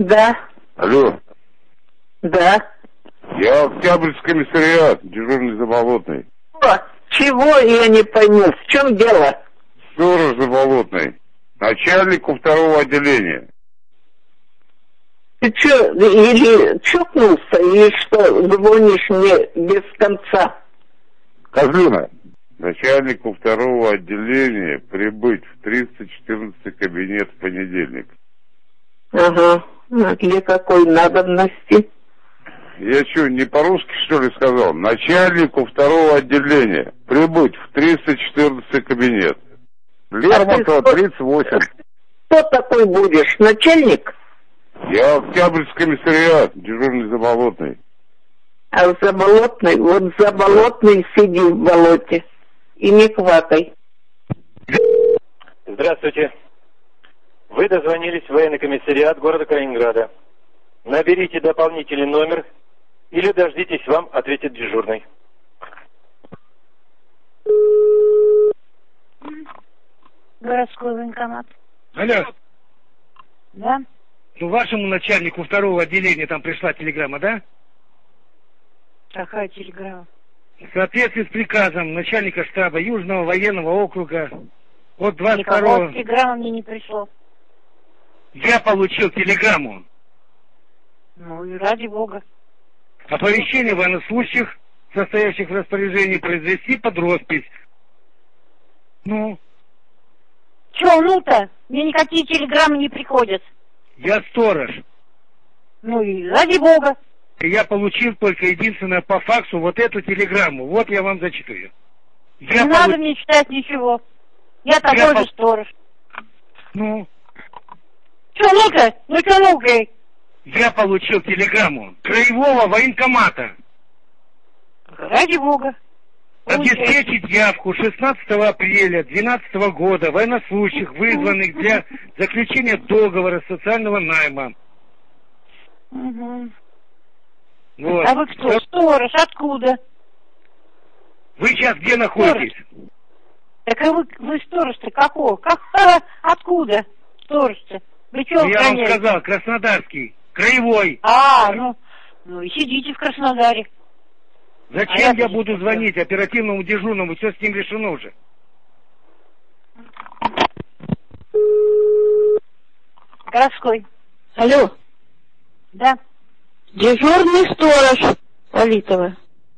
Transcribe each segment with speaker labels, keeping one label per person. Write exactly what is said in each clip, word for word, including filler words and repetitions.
Speaker 1: Да.
Speaker 2: Алло.
Speaker 1: Да.
Speaker 2: Я Октябрьский комиссариат, дежурный Заболотный.
Speaker 1: О, чего я не пойму? В чем дело?
Speaker 2: Сторож Заболотный. Начальнику второго отделения.
Speaker 1: Ты что, или чокнулся, или что, звонишь мне без конца?
Speaker 2: Козлина. Начальнику второго отделения прибыть в триста четырнадцатый кабинет в понедельник.
Speaker 1: Ага. А для какой надобности?
Speaker 2: Я что, не по-русски, что ли, сказал? Начальнику второго отделения прибыть в триста четырнадцатый кабинет. Лермонтова,
Speaker 1: а
Speaker 2: тридцать восемь.
Speaker 1: Кто такой будешь? Начальник?
Speaker 2: Я Октябрьский комиссариат, дежурный Заболотный.
Speaker 1: А в Заболотной, вот Заболотный сиди в болоте и не квакай.
Speaker 3: Здравствуйте. Вы дозвонились в военный комиссариат города Калининграда. Наберите дополнительный номер или дождитесь, вам ответит дежурный.
Speaker 4: Городской военкомат.
Speaker 5: Алло.
Speaker 4: Да?
Speaker 5: Ну, вашему начальнику второго отделения там пришла телеграмма, да?
Speaker 4: Какая телеграмма?
Speaker 5: В соответствии с приказом начальника штаба Южного военного округа от двадцать
Speaker 4: Никакого
Speaker 5: второго...
Speaker 4: телеграмма мне не пришло.
Speaker 5: Я получил телеграмму.
Speaker 4: Ну и ради бога.
Speaker 5: Оповещение военнослужащих, состоящих в распоряжении, произвести под роспись. Ну?
Speaker 4: Че ну-то? Мне никакие телеграммы не приходят.
Speaker 5: Я сторож.
Speaker 4: Ну и ради бога.
Speaker 5: И я получил только единственное по факсу вот эту телеграмму. Вот я вам зачитаю. Я
Speaker 4: не
Speaker 5: полу...
Speaker 4: надо мне читать ничего. Я такой
Speaker 5: я
Speaker 4: же
Speaker 5: пол...
Speaker 4: сторож.
Speaker 5: Ну?
Speaker 4: Че ну-ка? Ну че ну-ка?
Speaker 5: Я получил телеграмму краевого военкомата.
Speaker 4: Ради бога.
Speaker 5: Обеспечить явку шестнадцатого апреля двенадцатого года военнослужащих, вызванных для заключения договора социального найма.
Speaker 4: Угу.
Speaker 5: Вот.
Speaker 4: А вы кто? Сторож, откуда?
Speaker 5: Вы сейчас где находитесь?
Speaker 4: Сторож. Так а вы, вы сторож-то какого? Как, а, откуда сторож-то? Вы что,
Speaker 5: я вам сказал, Краснодарский, краевой.
Speaker 4: А, ну, ну и сидите в Краснодаре.
Speaker 5: Зачем
Speaker 4: а
Speaker 5: я, я буду звонить оперативному дежурному? Все с ним решено уже.
Speaker 4: Городской.
Speaker 1: Алло.
Speaker 4: Да.
Speaker 1: Дежурный сторож Политова.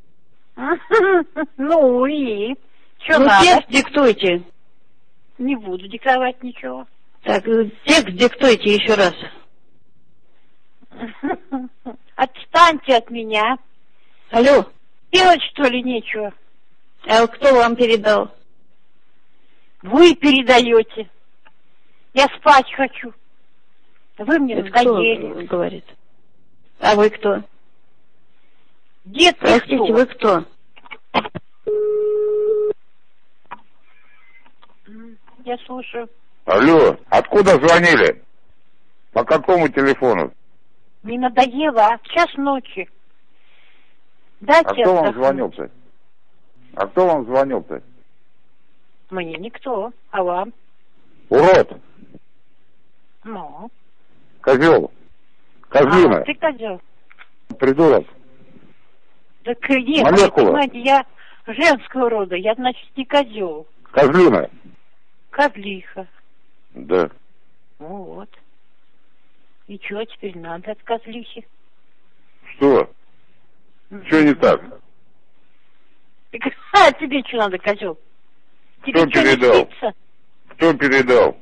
Speaker 4: Ну и? Что
Speaker 1: ну,
Speaker 4: надо?
Speaker 1: Текст диктуйте.
Speaker 4: Не буду диктовать ничего.
Speaker 1: Так, текст диктуйте еще раз.
Speaker 4: Отстаньте от меня.
Speaker 1: Алло.
Speaker 4: Делать, что ли, нечего?
Speaker 1: А кто вам передал?
Speaker 4: Вы передаете. Я спать хочу. Вы мне
Speaker 1: это
Speaker 4: надоели.
Speaker 1: Кто говорит? А вы кто?
Speaker 4: Дед,
Speaker 1: простите,
Speaker 4: кто?
Speaker 1: вы кто?
Speaker 4: Я слушаю.
Speaker 2: Алло, откуда звонили? По какому телефону?
Speaker 4: Не надоело, а час ночи. Дайте
Speaker 2: а кто вам
Speaker 4: отдохнуть.
Speaker 2: звонил-то? А кто вам звонил-то?
Speaker 4: Мне никто, а вам?
Speaker 2: Урод!
Speaker 4: Ну?
Speaker 2: Козел! Козлина!
Speaker 4: А, ты козел.
Speaker 2: Придурок!
Speaker 4: Так нет,
Speaker 2: молекула.
Speaker 4: Понимаете, я женского рода, я, значит, не козел.
Speaker 2: Козлина!
Speaker 4: Козлиха.
Speaker 2: Да.
Speaker 4: Ну вот. И что теперь надо от козлихи?
Speaker 2: Что? Что не так?
Speaker 4: А тебе что надо, козел? Тебе
Speaker 2: Кто передал? Кто передал?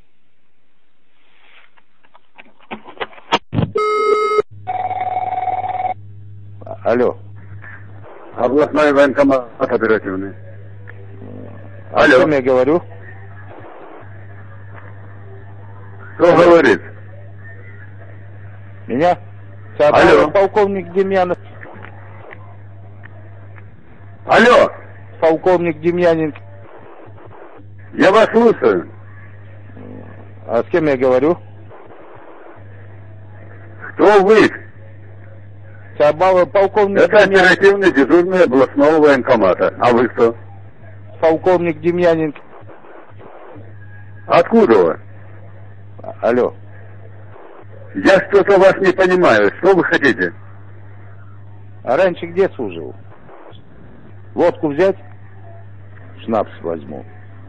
Speaker 2: Алло.
Speaker 6: Областной военкомат оперативный.
Speaker 2: Алло. О чем я говорю?
Speaker 6: Кто Алло. говорит?
Speaker 2: Меня?
Speaker 6: Алло.
Speaker 2: Полковник Демьянов.
Speaker 6: Алло.
Speaker 2: Полковник Демьянин.
Speaker 6: Я вас слушаю.
Speaker 2: А с кем я говорю?
Speaker 6: Кто вы?
Speaker 2: Сабава, полковник
Speaker 6: Это
Speaker 2: Демьянин.
Speaker 6: оперативный дежурный областного военкомата. А вы кто?
Speaker 2: Полковник Демьянин.
Speaker 6: Откуда вы?
Speaker 2: Алло.
Speaker 6: Я что-то вас не понимаю. Что вы хотите?
Speaker 7: А раньше где служил? Водку взять? Шнапс возьму.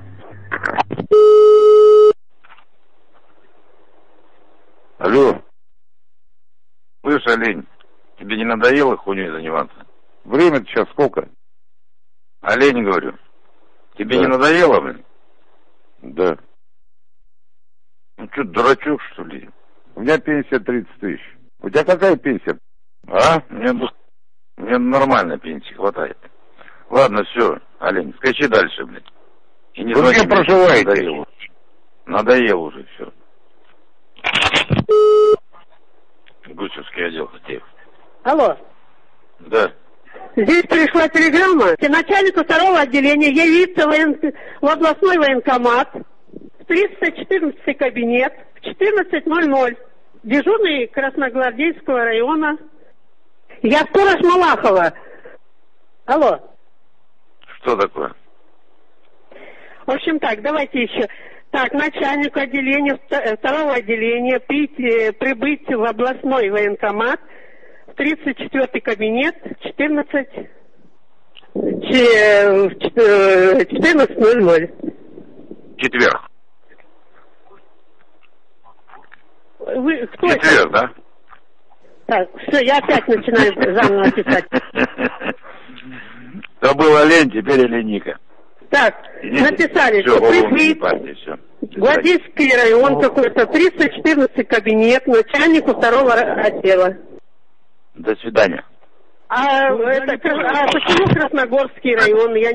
Speaker 2: Алло.
Speaker 8: Слышь, олень, тебе не надоело хуйней заниматься?
Speaker 2: Время-то сейчас сколько?
Speaker 8: Олень, говорю. Тебе
Speaker 2: Да.
Speaker 8: не надоело, блин?
Speaker 2: Да.
Speaker 8: Ну что, дурачок, что ли?
Speaker 2: У меня пенсия тридцать тысяч. У тебя какая пенсия?
Speaker 8: А? Мне, мне нормально пенсии хватает. Ладно, все, олень, скачи дальше, блин. И не
Speaker 2: Вы
Speaker 8: звони,
Speaker 2: где
Speaker 8: блин,
Speaker 2: проживаете?
Speaker 8: Надоело. Надоело уже все. Гусевский отдел хотел.
Speaker 9: Алло.
Speaker 8: Да.
Speaker 9: Здесь пришла телеграмма к начальнику второго отделения явиться воен... в областной военкомат в триста четырнадцатый кабинет в четырнадцать ноль ноль. Дежурный Красногвардейского района. Я сторож Малахова. Алло.
Speaker 8: Что такое?
Speaker 9: В общем так, давайте еще. Так, начальнику отделения, второго отделения прийти, прибыть в областной военкомат в тридцать четвёртый кабинет четырнадцать ноль ноль.
Speaker 8: Четверг.
Speaker 9: Вы кто
Speaker 8: Четверг,
Speaker 9: это?
Speaker 8: да?
Speaker 9: Так, все, я опять начинаю заново писать.
Speaker 8: То был олень, теперь оленика.
Speaker 9: Так, написали,
Speaker 8: все,
Speaker 9: что прибыть.
Speaker 8: все.
Speaker 9: Гвардейский район какой-то, триста четырнадцатый кабинет, начальнику второго отдела.
Speaker 8: До свидания.
Speaker 9: А, это, а почему Красногорский район? Я